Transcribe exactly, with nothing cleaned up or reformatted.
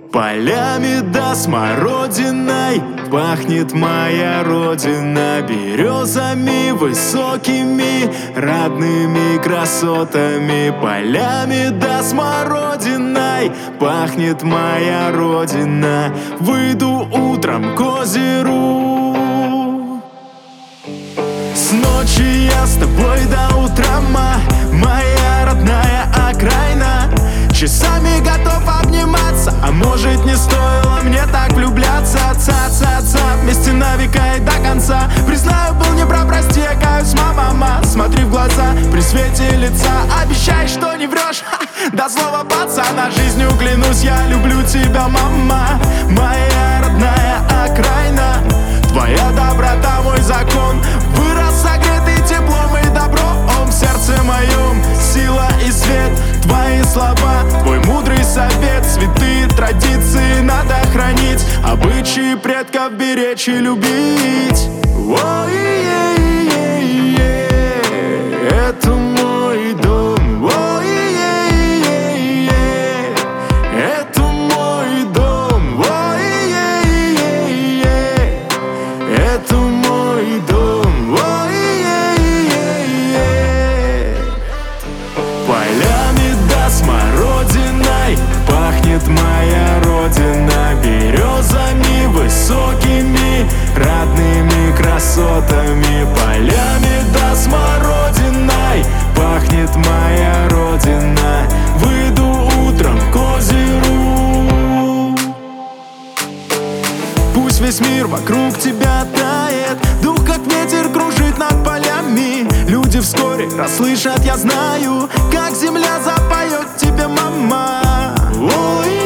Полями да смородиной пахнет моя родина, березами высокими, родными красотами. Полями да смородиной пахнет моя родина. Выйду утром к озеру. С ночи я с тобой до утра, моя родная окраина. Часами готов обниматься, а может не стоило мне так влюбляться. Ца-ца-ца, вместе на века и до конца. Признаю, был не прав, прости, я каюсь, мама. Смотри в глаза при свете лица, обещай, что не врешь. Ха, до слова пацана, жизнью клянусь, я люблю тебя, мама. Моя родная окраина, твоя доброта мой закон. Вырос согретый теплом и добром в сердце моем. Сила и свет, твои слова, твой мудрый совет. Святые традиции надо хранить, обычаи предков беречь и любить. Ой-е-е-е, это мой дом. Ой-е-е-е, это мой дом. Ой-е-е-е, это мой дом. Ой-е-е-е. Полями да смородиной пахнет моя родина, березами высокими, родными красотами. Полями да смородиной пахнет моя родина. Выйду утром к озеру. Пусть весь мир вокруг тебя тает, дух как ветер кружит над полями. Люди вскоре расслышат, я знаю, как земля запоет тебе, мама. Ой.